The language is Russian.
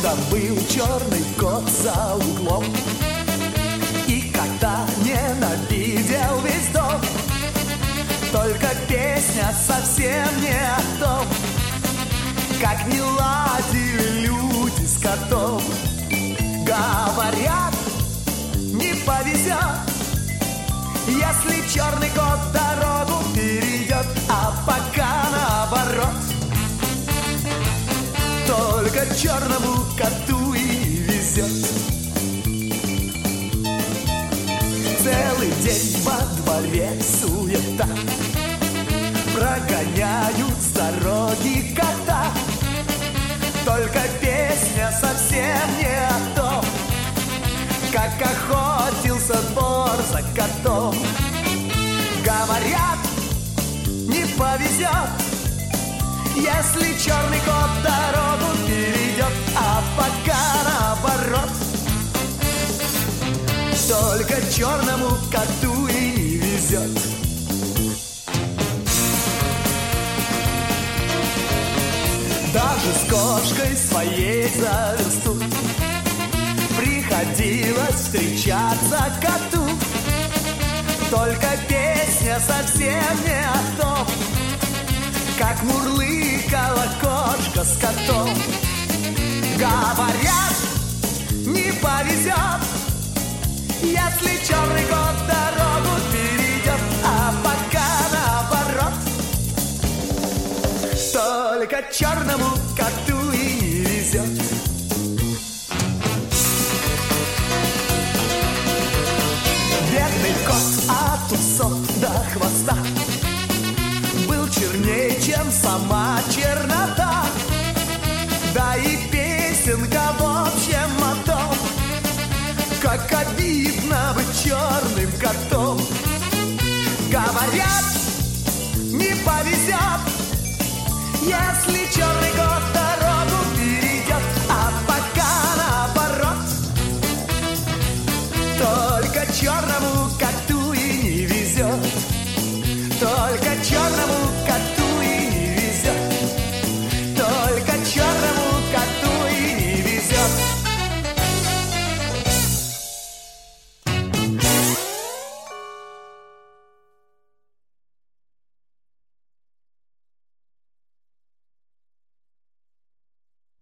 Как-то был черный кот за углом, и кота ненавидел весь дом. Только песня совсем не о том, как не ладили люди с котом. Говорят, не повезет, если черный кот дорогу перейдет, а пока наоборот. Только черному коту и не везет. Целый день во дворе суета, прогоняют с дороги кота. Только песня совсем не о том, как охотился двор за котом. Говорят, не повезет, если черный кот дорогу перейдет, а пока наоборот. Только черному коту и не везет. Даже с кошкой своей за версту приходилось встречаться коту. Только песня совсем не о том, как мурлыкала кошка с котом. Говорят, не повезет, если черный кот дорогу перейдет, а пока наоборот. Только черному коту и не везет. Бедный кот от усов до хвоста был черней, чем сама чернота. Да и песенка в общем о том, как обидно быть черным котом. Говорят, не повезет, если черный кот